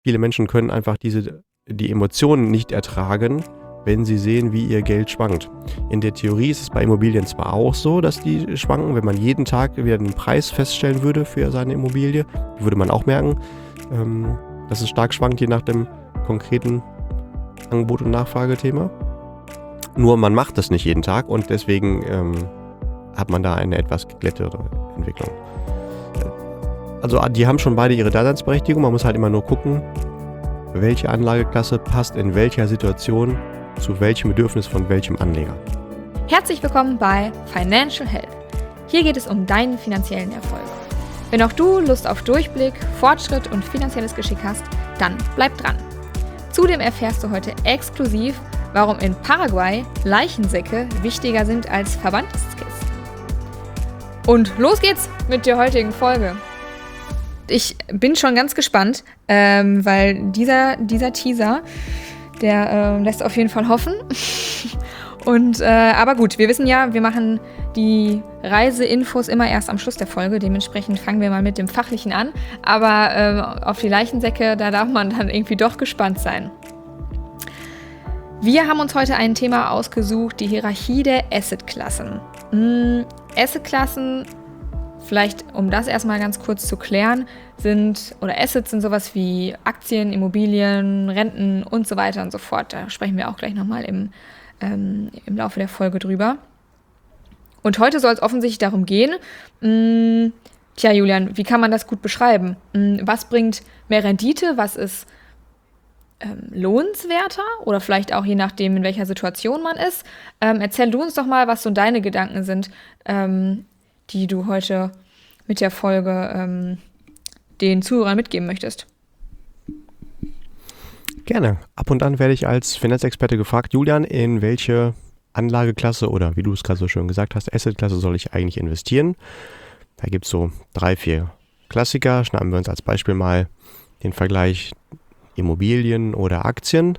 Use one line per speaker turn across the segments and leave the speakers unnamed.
Viele Menschen können einfach die Emotionen nicht ertragen, wenn sie sehen, wie ihr Geld schwankt. In der Theorie ist es bei Immobilien zwar auch so, dass die schwanken, wenn man jeden Tag wieder den Preis feststellen würde für seine Immobilie, würde man auch merken, dass es stark schwankt, je nach dem konkreten Angebot- und Nachfragethema. Nur man macht das nicht jeden Tag und deswegen hat man da eine etwas geglättere Entwicklung. Also die haben schon beide ihre Daseinsberechtigung, man muss halt immer nur gucken, welche Anlageklasse passt in welcher Situation zu welchem Bedürfnis von welchem Anleger.
Herzlich willkommen bei Financial Health. Hier geht es um deinen finanziellen Erfolg. Wenn auch du Lust auf Durchblick, Fortschritt und finanzielles Geschick hast, dann bleib dran. Zudem erfährst du heute exklusiv, warum in Paraguay Leichensäcke wichtiger sind als Verbandskisten. Und los geht's mit der heutigen Folge. Ich bin schon ganz gespannt, weil dieser Teaser, der lässt auf jeden Fall hoffen. Aber gut, wir wissen ja, wir machen die Reiseinfos immer erst am Schluss der Folge. Dementsprechend fangen wir mal mit dem Fachlichen an. Aber auf die Leichensäcke, da darf man dann irgendwie doch gespannt sein. Wir haben uns heute ein Thema ausgesucht, die Hierarchie der Assetklassen. Assetklassen, vielleicht um das erstmal ganz kurz zu klären, Assets sind sowas wie Aktien, Immobilien, Renten und so weiter und so fort. Da sprechen wir auch gleich nochmal im Laufe der Folge drüber. Und heute soll es offensichtlich darum gehen, Julian, wie kann man das gut beschreiben? Was bringt mehr Rendite? Was ist lohnenswerter? Oder vielleicht auch je nachdem, in welcher Situation man ist. Erzähl du uns doch mal, was so deine Gedanken sind, die du heute mit der Folge den Zuhörern mitgeben möchtest.
Gerne. Ab und an werde ich als Finanzexperte gefragt, Julian, in welche Anlageklasse oder wie du es gerade so schön gesagt hast, Assetklasse soll ich eigentlich investieren? Da gibt es so 3, 4 Klassiker. Schnappen wir uns als Beispiel mal den Vergleich Immobilien oder Aktien.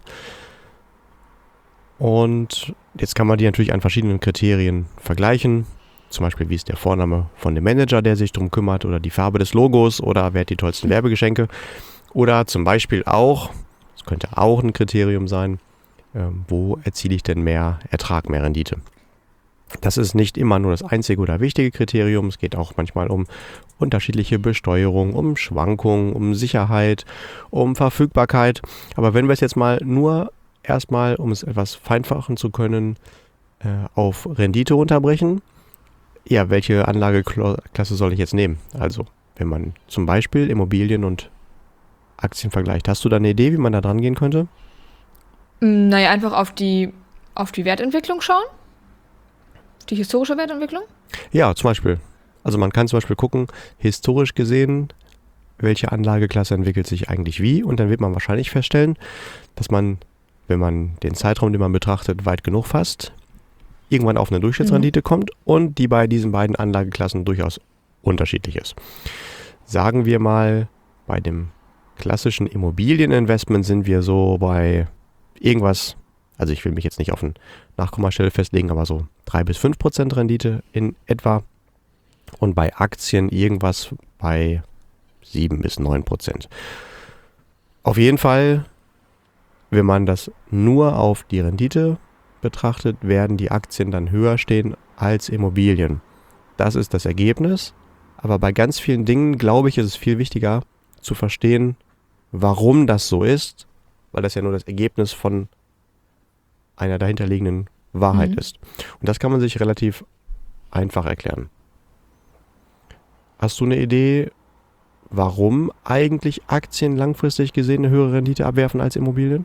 Und jetzt kann man die natürlich an verschiedenen Kriterien vergleichen. Zum Beispiel, wie ist der Vorname von dem Manager, der sich darum kümmert, oder die Farbe des Logos, oder wer hat die tollsten Werbegeschenke. Oder zum Beispiel auch, das könnte auch ein Kriterium sein, wo erziele ich denn mehr Ertrag, mehr Rendite. Das ist nicht immer nur das einzige oder wichtige Kriterium. Es geht auch manchmal um unterschiedliche Besteuerung, um Schwankungen, um Sicherheit, um Verfügbarkeit. Aber wenn wir es jetzt mal nur erstmal, um es etwas vereinfachen zu können, auf Rendite runterbrechen, ja, welche Anlageklasse soll ich jetzt nehmen? Also, wenn man zum Beispiel Immobilien und Aktien vergleicht, hast du da eine Idee, wie man da dran gehen könnte?
Naja, einfach auf die Wertentwicklung schauen. Die historische Wertentwicklung?
Ja, zum Beispiel. Also man kann zum Beispiel gucken, historisch gesehen, welche Anlageklasse entwickelt sich eigentlich wie, und dann wird man wahrscheinlich feststellen, dass man, wenn man den Zeitraum, den man betrachtet, weit genug fasst, irgendwann auf eine Durchschnittsrendite kommt und die bei diesen beiden Anlageklassen durchaus unterschiedlich ist. Sagen wir mal, bei dem klassischen Immobilieninvestment sind wir so bei irgendwas, also ich will mich jetzt nicht auf eine Nachkommastelle festlegen, aber so 3-5% Rendite in etwa. Und bei Aktien irgendwas bei 7-9%. Auf jeden Fall, wenn man das nur auf die Rendite betrachtet, werden die Aktien dann höher stehen als Immobilien. Das ist das Ergebnis. Aber bei ganz vielen Dingen, glaube ich, ist es viel wichtiger zu verstehen, warum das so ist, weil das ja nur das Ergebnis von einer dahinterliegenden Wahrheit ist. Und das kann man sich relativ einfach erklären. Hast du eine Idee, warum eigentlich Aktien langfristig gesehen eine höhere Rendite abwerfen als Immobilien?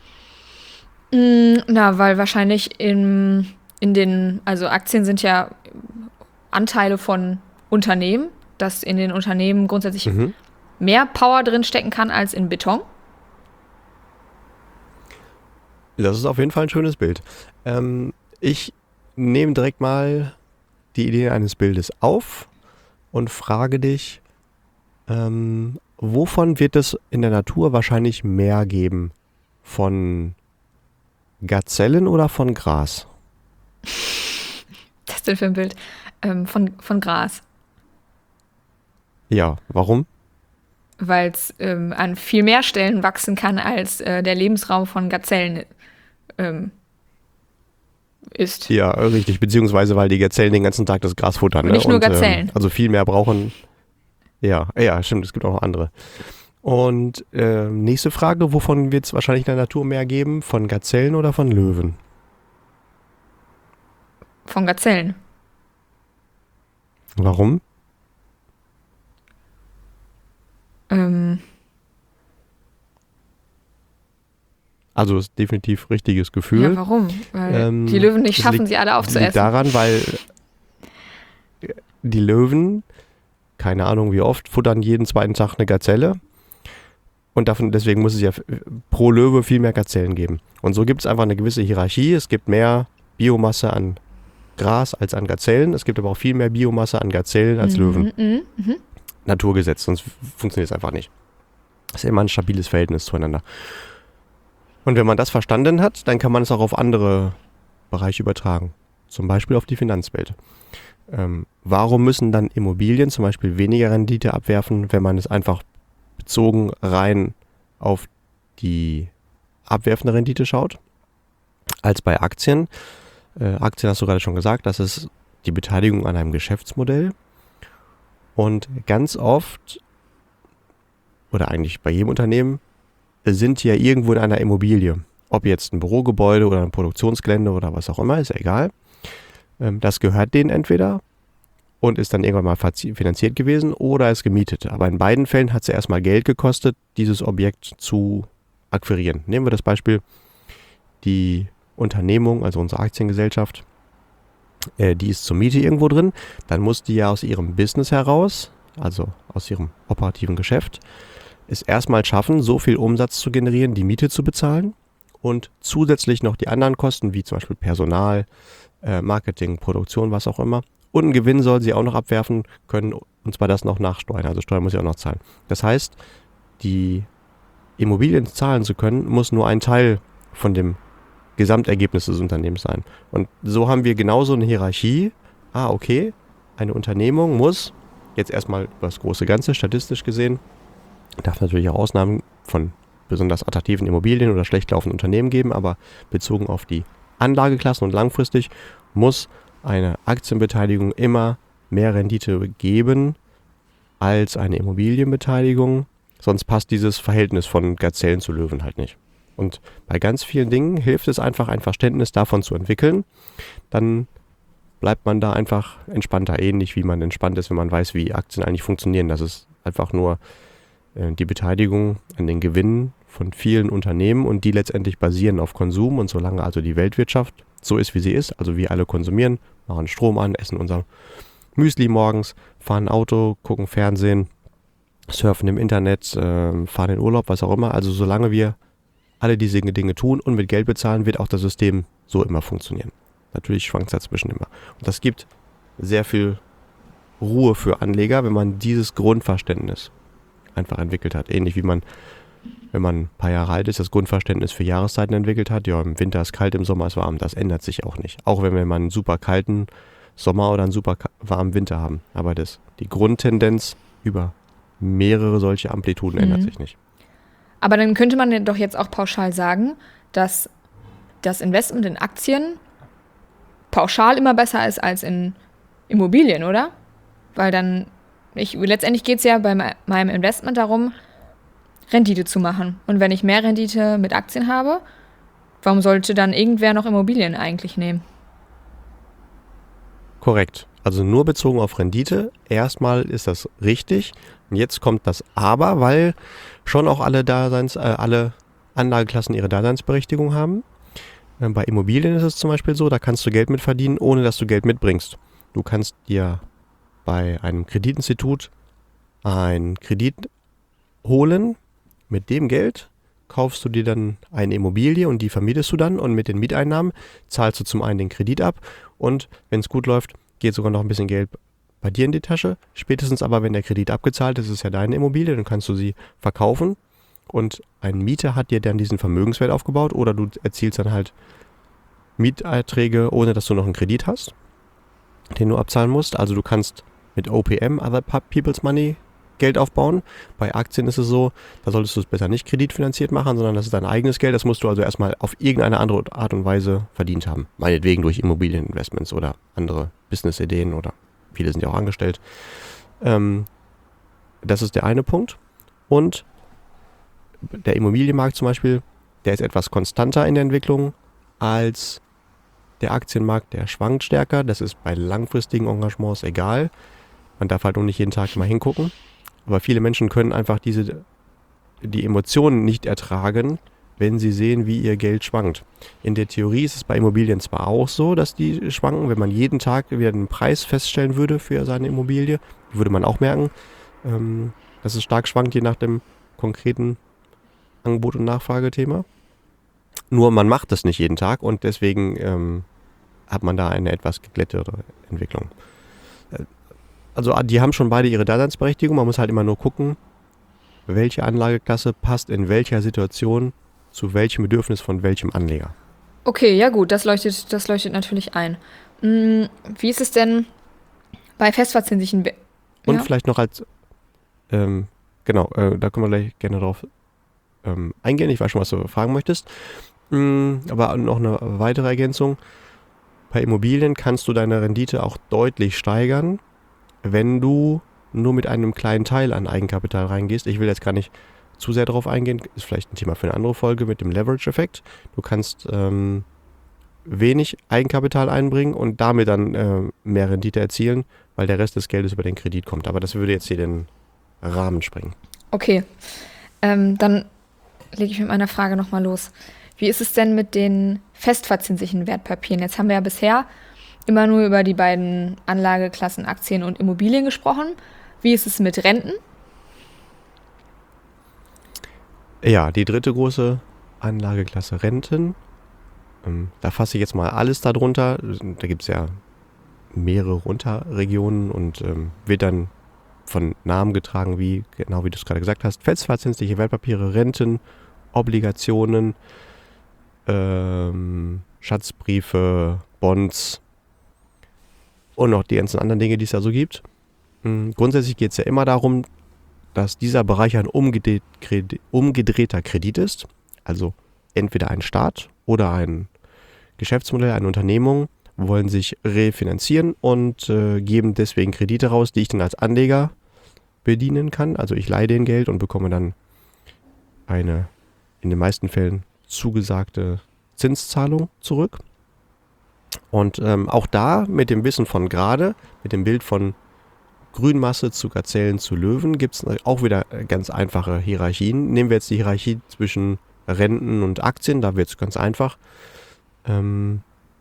Weil wahrscheinlich also Aktien sind ja Anteile von Unternehmen, dass in den Unternehmen grundsätzlich mehr Power drin stecken kann als in Beton.
Das ist auf jeden Fall ein schönes Bild. Ich nehme direkt mal die Idee eines Bildes auf und frage dich, wovon wird es in der Natur wahrscheinlich mehr geben? Von Gazellen oder von Gras?
Was ist denn für ein Bild? Von Gras.
Ja, warum?
weil es an viel mehr Stellen wachsen kann, als der Lebensraum von Gazellen ist.
Ja, richtig. Beziehungsweise, weil die Gazellen den ganzen Tag das Gras futtern.
Und nicht nur Gazellen.
Also viel mehr brauchen. Ja, stimmt. Es gibt auch noch andere. Und nächste Frage. Wovon wird es wahrscheinlich in der Natur mehr geben? Von Gazellen oder von Löwen?
Von Gazellen.
Warum? Also ist definitiv richtiges Gefühl.
Ja, warum? Weil die Löwen nicht schaffen, sie alle aufzuessen.
Liegt daran, weil die Löwen, keine Ahnung wie oft, futtern jeden zweiten Tag eine Gazelle. Und deswegen muss es ja pro Löwe viel mehr Gazellen geben. Und so gibt es einfach eine gewisse Hierarchie. Es gibt mehr Biomasse an Gras als an Gazellen. Es gibt aber auch viel mehr Biomasse an Gazellen als Löwen. Naturgesetz, sonst funktioniert es einfach nicht. Das ist immer ein stabiles Verhältnis zueinander. Und wenn man das verstanden hat, dann kann man es auch auf andere Bereiche übertragen. Zum Beispiel auf die Finanzwelt. Warum müssen dann Immobilien zum Beispiel weniger Rendite abwerfen, wenn man es einfach bezogen rein auf die abwerfende Rendite schaut, als bei Aktien? Aktien hast du gerade schon gesagt, das ist die Beteiligung an einem Geschäftsmodell. Und ganz oft, oder eigentlich bei jedem Unternehmen, sind die ja irgendwo in einer Immobilie. Ob jetzt ein Bürogebäude oder ein Produktionsgelände oder was auch immer, ist ja egal. Das gehört denen entweder und ist dann irgendwann mal finanziert gewesen oder ist gemietet. Aber in beiden Fällen hat es ja erstmal Geld gekostet, dieses Objekt zu akquirieren. Nehmen wir das Beispiel, die Unternehmung, also unsere Aktiengesellschaft, die ist zur Miete irgendwo drin. Dann muss die ja aus ihrem Business heraus, also aus ihrem operativen Geschäft, es erstmal schaffen, so viel Umsatz zu generieren, die Miete zu bezahlen und zusätzlich noch die anderen Kosten, wie zum Beispiel Personal, Marketing, Produktion, was auch immer. Und einen Gewinn soll sie auch noch abwerfen können, und zwar das noch nach Steuern. Also Steuern muss sie auch noch zahlen. Das heißt, die Immobilien zahlen zu können, muss nur ein Teil von dem Gesamtergebnis des Unternehmens sein. Und so haben wir genauso eine Hierarchie. Okay, eine Unternehmung muss, jetzt erstmal über das große Ganze, statistisch gesehen, darf natürlich auch Ausnahmen von besonders attraktiven Immobilien oder schlecht laufenden Unternehmen geben, aber bezogen auf die Anlageklassen und langfristig muss eine Aktienbeteiligung immer mehr Rendite geben als eine Immobilienbeteiligung. Sonst passt dieses Verhältnis von Gazellen zu Löwen halt nicht. Und bei ganz vielen Dingen hilft es einfach, ein Verständnis davon zu entwickeln. Dann bleibt man da einfach entspannter, ähnlich wie man entspannt ist, wenn man weiß, wie Aktien eigentlich funktionieren. Das ist einfach nur die Beteiligung an den Gewinnen von vielen Unternehmen und die letztendlich basieren auf Konsum. Und solange also die Weltwirtschaft so ist, wie sie ist, also wir alle konsumieren, machen Strom an, essen unser Müsli morgens, fahren Auto, gucken Fernsehen, surfen im Internet, fahren in Urlaub, was auch immer. Also solange wir alle diese Dinge tun und mit Geld bezahlen, wird auch das System so immer funktionieren. Natürlich schwankt es dazwischen immer. Und das gibt sehr viel Ruhe für Anleger, wenn man dieses Grundverständnis einfach entwickelt hat. Ähnlich wie man, wenn man ein paar Jahre alt ist, das Grundverständnis für Jahreszeiten entwickelt hat. Ja, im Winter ist kalt, im Sommer ist warm. Das ändert sich auch nicht. Auch wenn wir mal einen super kalten Sommer oder einen super warmen Winter haben. Aber die Grundtendenz über mehrere solche Amplituden ändert sich nicht.
Aber dann könnte man doch jetzt auch pauschal sagen, dass das Investment in Aktien pauschal immer besser ist als in Immobilien, oder? Weil dann, letztendlich geht es ja bei meinem Investment darum, Rendite zu machen. Und wenn ich mehr Rendite mit Aktien habe, warum sollte dann irgendwer noch Immobilien eigentlich nehmen?
Korrekt. Also nur bezogen auf Rendite. Erstmal ist das richtig. Und jetzt kommt das Aber, weil schon auch alle Anlageklassen ihre Daseinsberechtigung haben. Bei Immobilien ist es zum Beispiel so, da kannst du Geld mit verdienen, ohne dass du Geld mitbringst. Du kannst dir bei einem Kreditinstitut einen Kredit holen. Mit dem Geld kaufst du dir dann eine Immobilie und die vermietest du dann und mit den Mieteinnahmen zahlst du zum einen den Kredit ab und wenn es gut läuft, geht sogar noch ein bisschen Geld bei dir in die Tasche. Spätestens aber, wenn der Kredit abgezahlt ist, ist es ja deine Immobilie, dann kannst du sie verkaufen und ein Mieter hat dir dann diesen Vermögenswert aufgebaut oder du erzielst dann halt Mieterträge, ohne dass du noch einen Kredit hast, den du abzahlen musst. Also du kannst mit OPM, Other People's Money, Geld aufbauen. Bei Aktien ist es so, da solltest du es besser nicht kreditfinanziert machen, sondern das ist dein eigenes Geld. Das musst du also erstmal auf irgendeine andere Art und Weise verdient haben. Meinetwegen durch Immobilieninvestments oder andere Business-Ideen oder viele sind ja auch angestellt. Das ist der eine Punkt. Und der Immobilienmarkt zum Beispiel, der ist etwas konstanter in der Entwicklung als der Aktienmarkt, der schwankt stärker. Das ist bei langfristigen Engagements egal. Man darf halt nur nicht jeden Tag mal hingucken. Aber viele Menschen können einfach die Emotionen nicht ertragen, wenn sie sehen, wie ihr Geld schwankt. In der Theorie ist es bei Immobilien zwar auch so, dass die schwanken. Wenn man jeden Tag wieder einen Preis feststellen würde für seine Immobilie, würde man auch merken, dass es stark schwankt, je nach dem konkreten Angebot- und Nachfragethema. Nur man macht das nicht jeden Tag und deswegen hat man da eine etwas geglättere Entwicklung. Also die haben schon beide ihre Daseinsberechtigung. Man muss halt immer nur gucken, welche Anlageklasse passt in welcher Situation zu welchem Bedürfnis von welchem Anleger.
Okay, ja gut, das leuchtet natürlich ein. Wie ist es denn bei festverzinslichen...
Und vielleicht noch als... da können wir gleich gerne drauf eingehen. Ich weiß schon, was du fragen möchtest. Aber noch eine weitere Ergänzung. Bei Immobilien kannst du deine Rendite auch deutlich steigern, wenn du nur mit einem kleinen Teil an Eigenkapital reingehst. Ich will jetzt gar nicht zu sehr darauf eingehen, ist vielleicht ein Thema für eine andere Folge mit dem Leverage-Effekt. Du kannst wenig Eigenkapital einbringen und damit dann mehr Rendite erzielen, weil der Rest des Geldes über den Kredit kommt. Aber das würde jetzt hier den Rahmen sprengen.
Okay, dann lege ich mit meiner Frage nochmal los. Wie ist es denn mit den festverzinslichen Wertpapieren? Jetzt haben wir ja bisher immer nur über die beiden Anlageklassen Aktien und Immobilien gesprochen. Wie ist es mit Renten?
Ja, die dritte große Anlageklasse Renten. Da fasse ich jetzt mal alles darunter. Da gibt es ja mehrere Unterregionen und wird dann von Namen getragen, wie du es gerade gesagt hast. Festverzinsliche Wertpapiere, Renten, Obligationen, Schatzbriefe, Bonds und noch die ganzen anderen Dinge, die es da so gibt. Grundsätzlich geht es ja immer darum, dass dieser Bereich ein umgedrehter Kredit ist. Also entweder ein Staat oder ein Geschäftsmodell, eine Unternehmung wollen sich refinanzieren und geben deswegen Kredite raus, die ich dann als Anleger bedienen kann. Also ich leihe denen Geld und bekomme dann eine in den meisten Fällen zugesagte Zinszahlung zurück. Und auch da mit dem Wissen von gerade, mit dem Bild von Grünmasse zu Gazellen zu Löwen, gibt es auch wieder ganz einfache Hierarchien. Nehmen wir jetzt die Hierarchie zwischen Renten und Aktien, da wird es ganz einfach. Wenn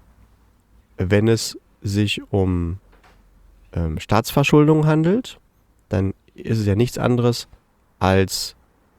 es sich um Staatsverschuldung handelt, dann ist es ja nichts anderes als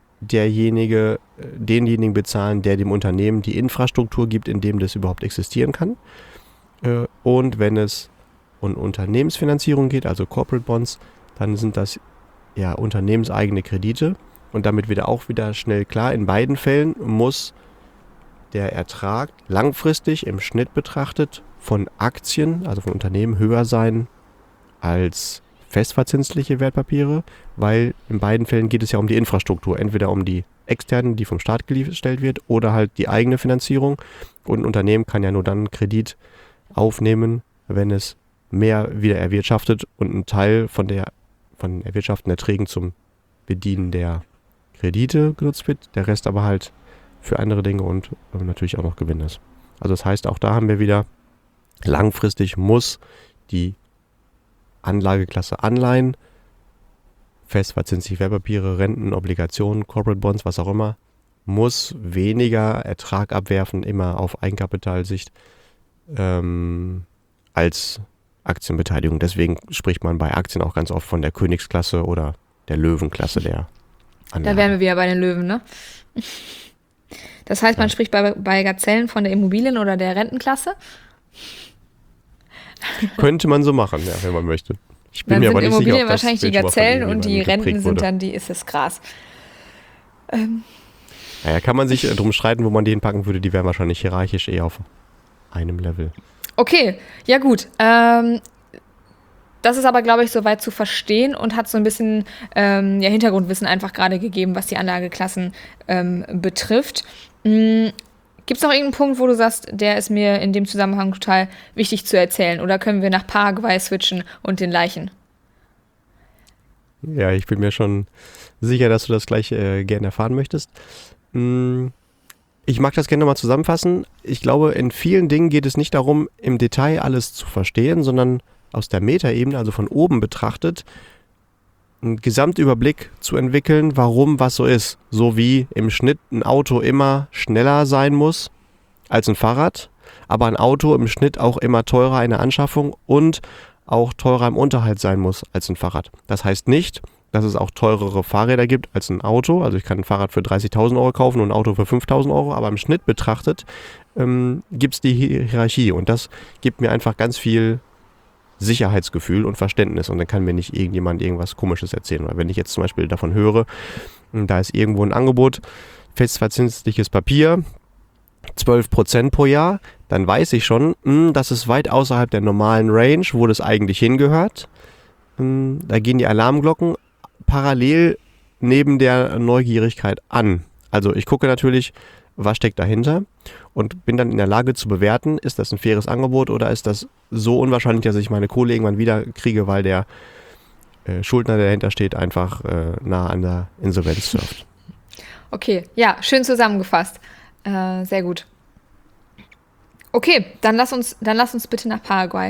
denjenigen bezahlen, der dem Unternehmen die Infrastruktur gibt, in dem das überhaupt existieren kann. Und wenn es um Unternehmensfinanzierung geht, also Corporate Bonds, dann sind das ja unternehmenseigene Kredite. Und damit wird auch wieder schnell klar, in beiden Fällen muss der Ertrag langfristig im Schnitt betrachtet von Aktien, also von Unternehmen, höher sein als festverzinsliche Wertpapiere, weil in beiden Fällen geht es ja um die Infrastruktur, entweder um die externen, die vom Staat gestellt wird, oder halt die eigene Finanzierung. Und ein Unternehmen kann ja nur dann einen Kredit aufnehmen, wenn es mehr wieder erwirtschaftet und ein Teil von erwirtschafteten Erträgen zum Bedienen der Kredite genutzt wird, der Rest aber halt für andere Dinge und natürlich auch noch Gewinn ist. Also das heißt, auch da haben wir wieder, langfristig muss die Anlageklasse Anleihen, festverzinsliche Wertpapiere, Renten, Obligationen, Corporate Bonds, was auch immer, muss weniger Ertrag abwerfen, immer auf Eigenkapitalsicht, als Aktienbeteiligung. Deswegen spricht man bei Aktien auch ganz oft von der Königsklasse oder der Löwenklasse der Anlage.
Da wären wir wieder bei den Löwen, ne? Das heißt, man spricht bei Gazellen von der Immobilien- oder der Rentenklasse?
Könnte man so machen, ja, wenn man möchte. Ich bin
dann
mir
sind
aber nicht
Immobilien
sicher, ob das
wahrscheinlich die
Bild schon mal von
Gazellen und die
irgendjemandem
Renten
geprägt
sind
wurde.
dann ist das Gras.
Naja, kann man sich drum streiten, wo man die hinpacken würde. Die wären wahrscheinlich hierarchisch eher auf einem Level.
Okay, ja gut. Das ist aber, glaube ich, soweit zu verstehen und hat so ein bisschen Hintergrundwissen einfach gerade gegeben, was die Anlageklassen betrifft. Gibt es noch irgendeinen Punkt, wo du sagst, der ist mir in dem Zusammenhang total wichtig zu erzählen? Oder können wir nach Paraguay switchen und den Leichen?
Ja, ich bin mir schon sicher, dass du das gleich gerne erfahren möchtest. Ich mag das gerne mal zusammenfassen. Ich glaube, in vielen Dingen geht es nicht darum, im Detail alles zu verstehen, sondern aus der Metaebene, also von oben betrachtet, einen Gesamtüberblick zu entwickeln, warum was so ist. So wie im Schnitt ein Auto immer schneller sein muss als ein Fahrrad, aber ein Auto im Schnitt auch immer teurer in der Anschaffung und auch teurer im Unterhalt sein muss als ein Fahrrad. Das heißt nicht, dass es auch teurere Fahrräder gibt als ein Auto. Also ich kann ein Fahrrad für 30.000 Euro kaufen und ein Auto für 5.000 Euro, aber im Schnitt betrachtet gibt es die Hierarchie und das gibt mir einfach ganz viel Sicherheitsgefühl und Verständnis und dann kann mir nicht irgendjemand irgendwas Komisches erzählen. Weil wenn ich jetzt zum Beispiel davon höre, da ist irgendwo ein Angebot, festverzinsliches Papier, 12% pro Jahr, dann weiß ich schon, das ist weit außerhalb der normalen Range, wo das eigentlich hingehört. Da gehen die Alarmglocken parallel neben der Neugierigkeit an. Also ich gucke natürlich, was steckt dahinter und bin dann in der Lage zu bewerten, ist das ein faires Angebot oder ist das so unwahrscheinlich, dass ich meine Kohle irgendwann wieder kriege, weil der Schuldner, der dahinter steht, einfach nah an der Insolvenz surft.
Okay, ja, schön zusammengefasst. Sehr gut. Okay, dann lass uns bitte nach Paraguay.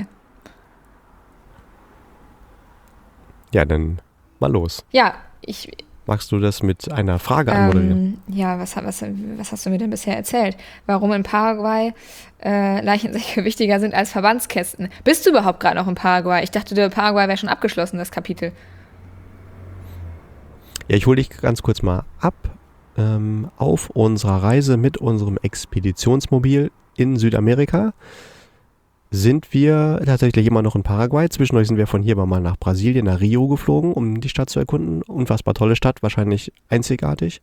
Ja, dann mal los.
Ja,
Magst du das mit einer Frage anmoderieren?
Ja, was hast du mir denn bisher erzählt? Warum in Paraguay Leichensäcke wichtiger sind als Verbandskästen? Bist du überhaupt gerade noch in Paraguay? Ich dachte, Paraguay wäre schon abgeschlossen, das Kapitel.
Ja, ich hole dich ganz kurz mal ab. Auf unserer Reise mit unserem Expeditionsmobil in Südamerika sind wir tatsächlich immer noch in Paraguay. Zwischendurch sind wir von hier mal nach Brasilien, nach Rio geflogen, um die Stadt zu erkunden. Unfassbar tolle Stadt, wahrscheinlich einzigartig.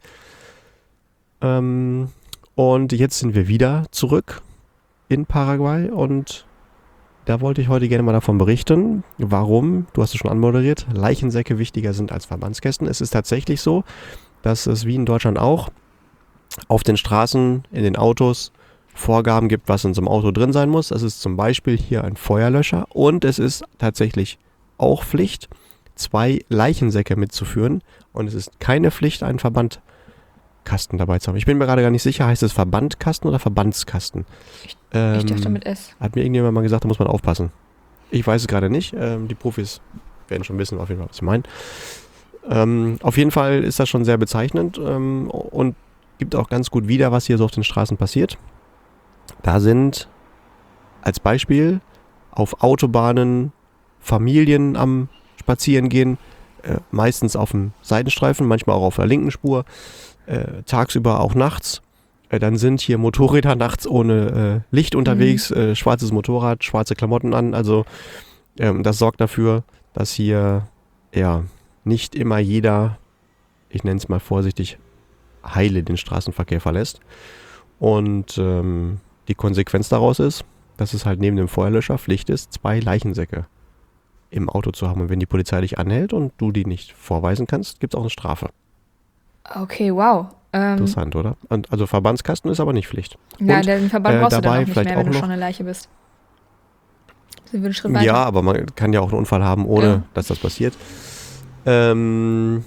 Und jetzt sind wir wieder zurück in Paraguay und da wollte ich heute gerne mal davon berichten, warum, du hast es schon anmoderiert, Leichensäcke wichtiger sind als Verbandskästen. Es ist tatsächlich so, dass es wie in Deutschland auch auf den Straßen, in den Autos Vorgaben gibt, was in so einem Auto drin sein muss. Es ist zum Beispiel hier ein Feuerlöscher und es ist tatsächlich auch Pflicht, 2 Leichensäcke mitzuführen und es ist keine Pflicht, einen Verbandkasten dabei zu haben. Ich bin mir gerade gar nicht sicher, heißt es Verbandkasten oder Verbandskasten?
Ich dachte mit S.
Hat mir irgendjemand mal gesagt, da muss man aufpassen. Ich weiß es gerade nicht. Die Profis werden schon wissen, auf jeden Fall, was ich meine. Auf jeden Fall ist das schon sehr bezeichnend und gibt auch ganz gut wieder, was hier so auf den Straßen passiert. Da sind als Beispiel auf Autobahnen Familien am Spazierengehen, meistens auf dem Seitenstreifen, manchmal auch auf der linken Spur, tagsüber auch nachts. Dann sind hier Motorräder nachts ohne Licht unterwegs, schwarzes Motorrad, schwarze Klamotten an. Also das sorgt dafür, dass hier nicht immer jeder, ich nenne es mal vorsichtig, heile den Straßenverkehr verlässt. Und die Konsequenz daraus ist, dass es halt neben dem Feuerlöscher Pflicht ist, 2 Leichensäcke im Auto zu haben. Und wenn die Polizei dich anhält und du die nicht vorweisen kannst, gibt es auch eine Strafe.
Okay, wow.
Interessant, oder? Und also Verbandskasten ist aber nicht Pflicht.
Ja,
und,
den Verband brauchst du dann auch nicht mehr, wenn du
noch,
schon eine Leiche bist. Sind wir einen Schritt weiter?
Ja, aber man kann ja auch einen Unfall haben, ohne dass das passiert. Und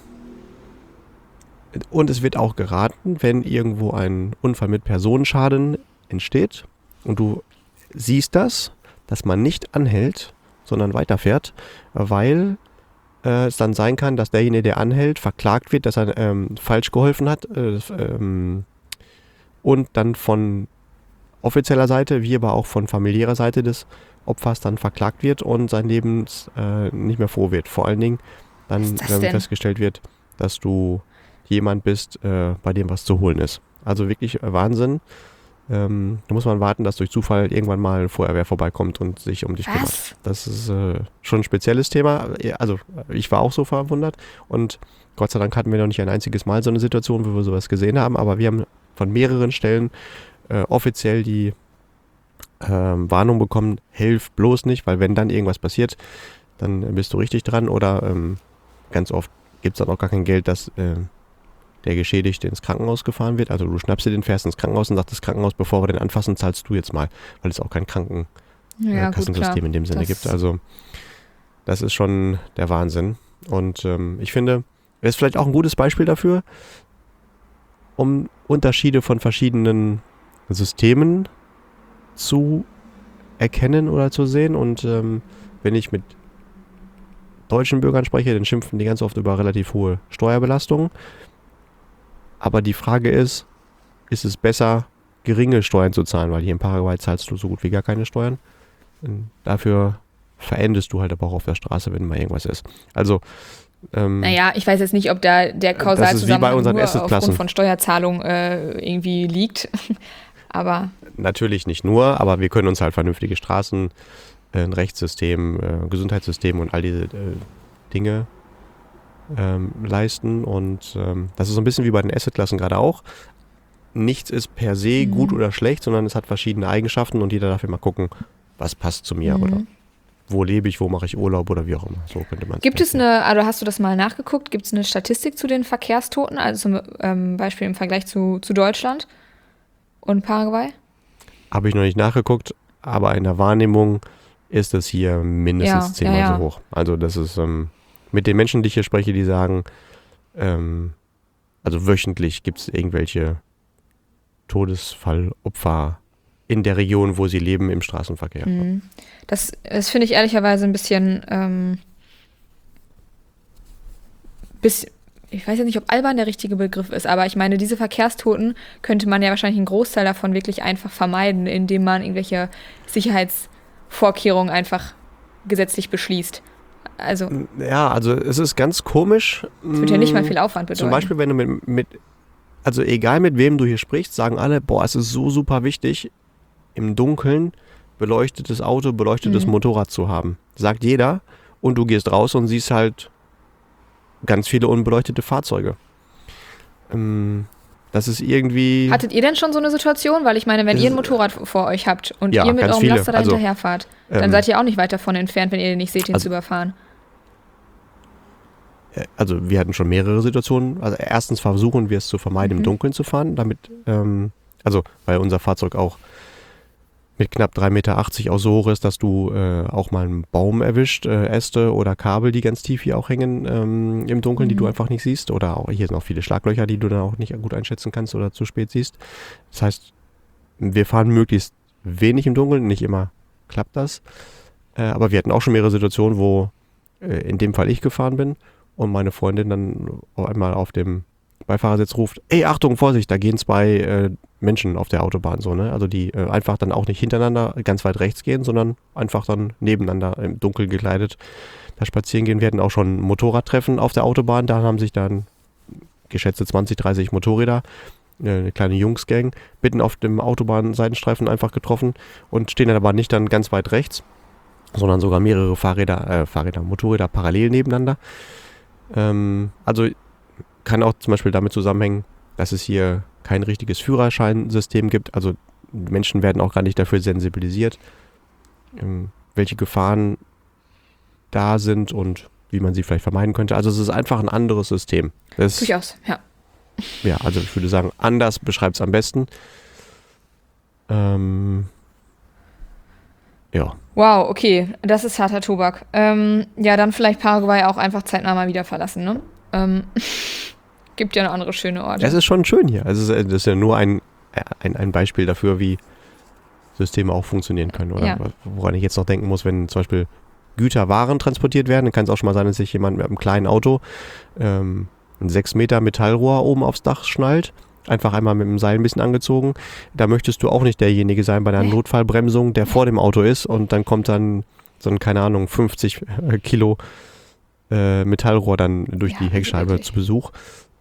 es wird auch geraten, wenn irgendwo ein Unfall mit Personenschaden entsteht und du siehst das, dass man nicht anhält, sondern weiterfährt, weil es dann sein kann, dass derjenige, der anhält, verklagt wird, dass er falsch geholfen hat und dann von offizieller Seite, wie aber auch von familiärer Seite des Opfers dann verklagt wird und sein Leben nicht mehr froh wird. Vor allen Dingen dann, wenn festgestellt wird, dass du jemand bist, bei dem was zu holen ist. Also wirklich Wahnsinn. Da muss man warten, dass durch Zufall irgendwann mal eine Feuerwehr vorbeikommt und sich um dich kümmert. Das ist schon ein spezielles Thema. Also ich war auch so verwundert und Gott sei Dank hatten wir noch nicht ein einziges Mal so eine Situation, wo wir sowas gesehen haben, aber wir haben von mehreren Stellen offiziell die Warnung bekommen, helft bloß nicht, weil wenn dann irgendwas passiert, dann bist du richtig dran. Oder ganz oft gibt es dann auch gar kein Geld, dass der Geschädigte ins Krankenhaus gefahren wird. Also du schnappst dir den, fährst ins Krankenhaus und sagst, das Krankenhaus, bevor wir den anfassen, zahlst du jetzt mal, weil es auch kein Krankenkassensystem in dem Sinne gibt. Also das ist schon der Wahnsinn. Und ich finde, es ist vielleicht auch ein gutes Beispiel dafür, um Unterschiede von verschiedenen Systemen zu erkennen oder zu sehen. Und wenn ich mit deutschen Bürgern spreche, dann schimpfen die ganz oft über relativ hohe Steuerbelastungen. Aber die Frage ist es besser, geringe Steuern zu zahlen, weil hier in Paraguay zahlst du so gut wie gar keine Steuern. Und dafür verendest du halt aber auch auf der Straße, wenn mal irgendwas ist. Also
naja, ich weiß jetzt nicht, ob da der Kausalzusammenhang nur aufgrund von Steuerzahlung irgendwie liegt. Aber
natürlich nicht nur, aber wir können uns halt vernünftige Straßen, ein Rechtssystem, Gesundheitssystem und all diese Dinge leisten. Und das ist so ein bisschen wie bei den Assetklassen gerade auch. Nichts ist per se gut oder schlecht, sondern es hat verschiedene Eigenschaften und jeder darf immer gucken, was passt zu mir oder wo lebe ich, wo mache ich Urlaub oder wie auch immer. So könnte man es.
Gibt es also hast du das mal nachgeguckt, gibt es eine Statistik zu den Verkehrstoten, also zum Beispiel im Vergleich zu Deutschland und Paraguay?
Habe ich noch nicht nachgeguckt, aber in der Wahrnehmung ist es hier mindestens 10-mal so hoch. Also das ist mit den Menschen, die ich hier spreche, die sagen, also wöchentlich gibt es irgendwelche Todesfallopfer in der Region, wo sie leben, im Straßenverkehr. Das
finde ich ehrlicherweise ein bisschen, ich weiß ja nicht, ob albern der richtige Begriff ist, aber ich meine, diese Verkehrstoten könnte man ja wahrscheinlich einen Großteil davon wirklich einfach vermeiden, indem man irgendwelche Sicherheitsvorkehrungen einfach gesetzlich beschließt. Also
ja, also es ist ganz komisch.
Es wird ja nicht mal viel Aufwand bedeuten.
Zum Beispiel, wenn du also egal mit wem du hier sprichst, sagen alle, boah, es ist so super wichtig, im Dunkeln beleuchtetes Auto, beleuchtetes Motorrad zu haben. Sagt jeder. Und du gehst raus und siehst halt ganz viele unbeleuchtete Fahrzeuge. Das ist irgendwie...
Hattet ihr denn schon so eine Situation? Weil ich meine, wenn ihr ein Motorrad vor euch habt und ihr mit eurem Laster da hinterherfahrt, dann seid ihr auch nicht weit davon entfernt, wenn ihr den nicht seht, ihn zu überfahren.
Also wir hatten schon mehrere Situationen. Also erstens versuchen wir es zu vermeiden, im Dunkeln zu fahren, damit, weil unser Fahrzeug auch mit knapp 3,80 Meter auch so hoch ist, dass du auch mal einen Baum erwischt, Äste oder Kabel, die ganz tief hier auch hängen im Dunkeln, die du einfach nicht siehst. Oder auch hier sind auch viele Schlaglöcher, die du dann auch nicht gut einschätzen kannst oder zu spät siehst. Das heißt, wir fahren möglichst wenig im Dunkeln, nicht immer klappt das. Aber wir hatten auch schon mehrere Situationen, wo in dem Fall ich gefahren bin und meine Freundin dann einmal auf dem Beifahrersitz ruft, ey, Achtung, Vorsicht, da gehen 2 Menschen auf der Autobahn, so, ne? Also die einfach dann auch nicht hintereinander ganz weit rechts gehen, sondern einfach dann nebeneinander im Dunkeln gekleidet da spazieren gehen. Wir hatten auch schon Motorradtreffen auf der Autobahn, da haben sich dann geschätzte 20, 30 Motorräder, eine kleine Jungsgang, mitten auf dem Autobahnseitenstreifen einfach getroffen und stehen dann aber nicht dann ganz weit rechts, sondern sogar mehrere Motorräder parallel nebeneinander. Also kann auch zum Beispiel damit zusammenhängen, dass es hier kein richtiges Führerscheinsystem gibt. Also Menschen werden auch gar nicht dafür sensibilisiert, welche Gefahren da sind und wie man sie vielleicht vermeiden könnte. Also es ist einfach ein anderes System.
Durchaus, ja.
Ja, also ich würde sagen, anders beschreibt es am besten. Ja.
Wow, okay, das ist harter Tobak. Ja, dann vielleicht Paraguay auch einfach zeitnah mal wieder verlassen, ne? Gibt ja noch andere schöne Orte.
Es ist schon schön hier. Also das ist ja nur ein Beispiel dafür, wie Systeme auch funktionieren können. Oder woran ich jetzt noch denken muss, wenn zum Beispiel Güter, Waren transportiert werden, dann kann es auch schon mal sein, dass sich jemand mit einem kleinen Auto ein 6 Meter Metallrohr oben aufs Dach schnallt. Einfach einmal mit dem Seil ein bisschen angezogen. Da möchtest du auch nicht derjenige sein bei einer Notfallbremsung, der vor dem Auto ist und dann kommt dann so ein, keine Ahnung, 50 Kilo Metallrohr dann durch die Heckscheibe wirklich zu Besuch.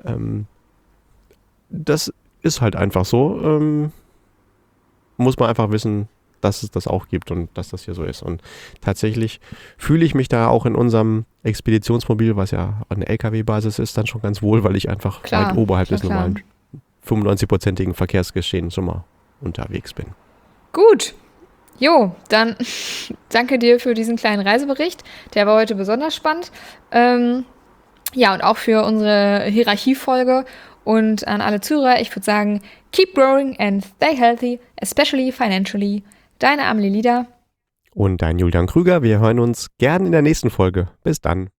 Das ist halt einfach so. Muss man einfach wissen, dass es das auch gibt und dass das hier so ist. Und tatsächlich fühle ich mich da auch in unserem Expeditionsmobil, was ja eine LKW-Basis ist, dann schon ganz wohl, weil ich einfach weit oberhalb des normalen 95-prozentigen Verkehrsgeschehens schon mal unterwegs bin.
Gut. Jo, dann danke dir für diesen kleinen Reisebericht. Der war heute besonders spannend. Ja, und auch für unsere Hierarchiefolge. Und an alle Zuhörer, ich würde sagen, keep growing and stay healthy, especially financially. Deine Amelie Lieder.
Und dein Julian Krüger. Wir hören uns gern in der nächsten Folge. Bis dann.